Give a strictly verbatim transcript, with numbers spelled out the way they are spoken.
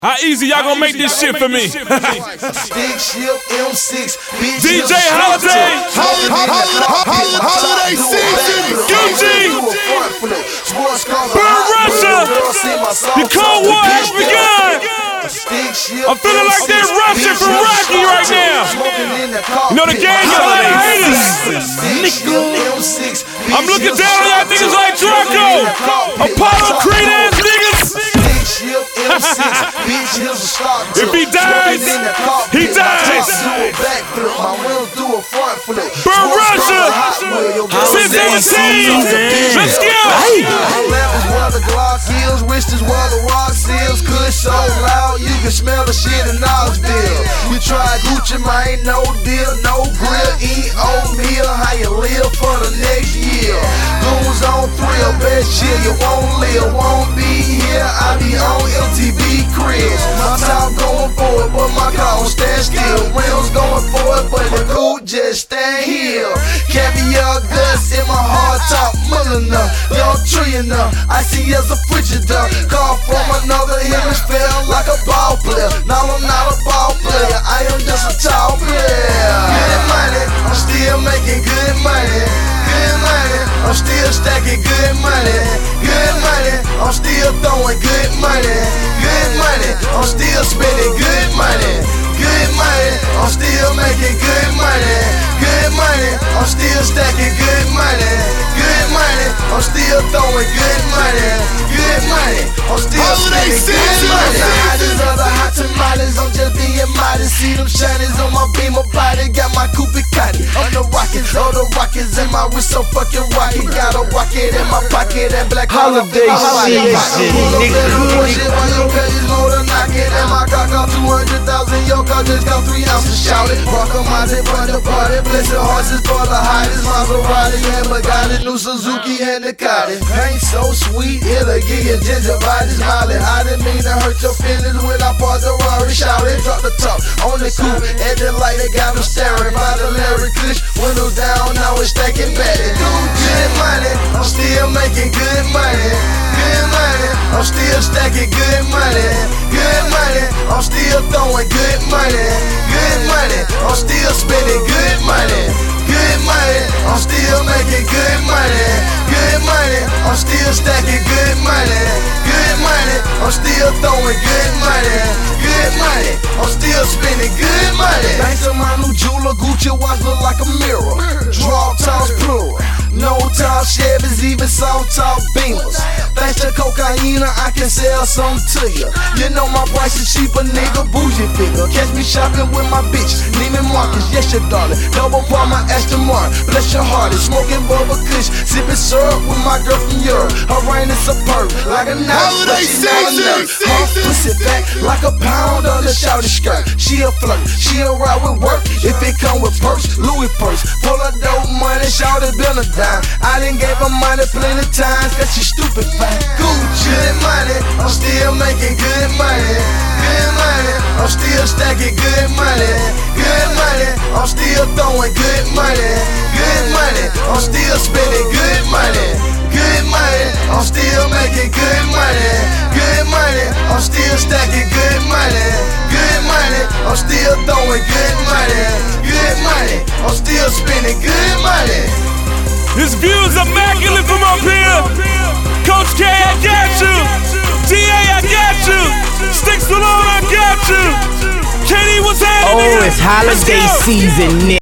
How easy y'all gonna make this shit for me? Stick shift M six, bitch. D J Holiday, Holiday season. U G, Burn Russia. The Cold War has begun. I'm feeling like they're rushing from Rocky right now. You know the gang got a lot of haters. I'm looking down on y'all niggas like Draco, Apollo Creed ass niggas. If he dies, he dies. Burn Russia, six seventeen, let's go. Wrist where the rock seals, good so loud you can smell the shit in Knoxville. You try Gucci, man, ain't no deal, no grill, eat oatmeal, how you live for the next year. Goons on thrill, best shit, you won't live, won't be here. I be on M T V cribs. My top going forward, but my car won't stand still. Rims going forward, but the coupe just stand here. Caviar guts in my hard top, Mulliner, young trillionaire. I see as a Frigidaire. Call from another hemisphere like a ball player. Now I'm not a ball player, I am just a tall player. Good money, I'm still making good money. Good money, I'm still stacking good money. Good money, I'm still throwing good money. Good money, I'm still spending good money. Good money, I'm still making good money. Good money, I'm still stacking good money. Good money, I'm still throwing good money. Good money, I'm still spending good money. Hotties of the hot tamales, I'm just being modest. See them shinies on my beamer body, got my coupe Cotty. On the rockets, all the rockets in my wrist so fucking rocky. Got a rocket in my pocket and black holiday season, nigga. And my car got two hundred thousand, your car just got three ounces. Shout it, rock on my tip on the party. Blessed horses for the hottest, Maserati and Bugatti, new Suzuki and Ducati. Paint so sweet, it'll give you gingivitis. Molly, I didn't mean to hurt your feelings when I parked the Rari. Shout it, drop the top on the coupe, and the light they got them staring. By the Larry Kush, windows down, now it's stacking back. Good money, I'm still making good money. Good money, I'm still stacking good money. Good money, I'm still throwing good money. Good money, I'm still spending good money. Good money, I'm still making good money. Good money, I'm still stacking good money. Good money, I'm still throwing good money. Good money, I'm still spending good money. Thanks to my new jeweler, Gucci watch look like a mirror. Drop tops plural. No top Chevys, even soft top Beamers. Thanks to cocaine, I can sell some to you. You know my price is cheaper, nigga, bougie figure. Catch me shopping with my bitch, Neiman Marcus, yes your darling. Double bar my Aston Martin, bless your heart. It's smoking bubble kush, sipping syrup with my girl from Europe. Her rain is superb, like a knife, but she not enough. Her pussy back like a pound of the shouty skirt. She a flirt, she a ride with work. If it come with purse, Louis purse, full of dope money, shouty been a dime. I done gave her money plenty times, cause she stupid fine. Gucci, good money, I'm still making good money. Good money, I'm still stacking good money. Good money, I'm still throwing good money. Good money, I'm still spending good money. Good money, I'm still making good money. Good money, I'm still stacking good money. Good money, I'm still throwing good money. Good money, I'm still spending good money. This view is immaculate from up here. Coach K, I got you. D A, I got you. Sticks Alone, I got you. K D, what's happening? Oh, it's holiday season, nigga.